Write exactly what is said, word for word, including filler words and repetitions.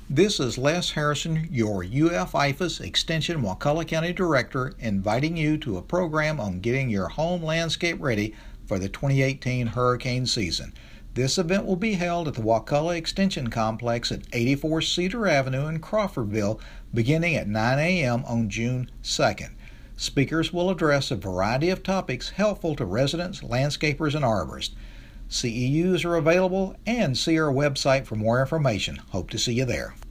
This is Les Harrison, your U F I F A S Extension Wakulla County Director, inviting you to a program on getting your home landscape ready for the twenty eighteen hurricane season. This event will be held at the Wakulla Extension Complex at eighty-four Cedar Avenue in Crawfordville, beginning at nine a m on June second. Speakers will address a variety of topics helpful to residents, landscapers, and arborists. C E Us are available, and see our website for more information. Hope to see you there.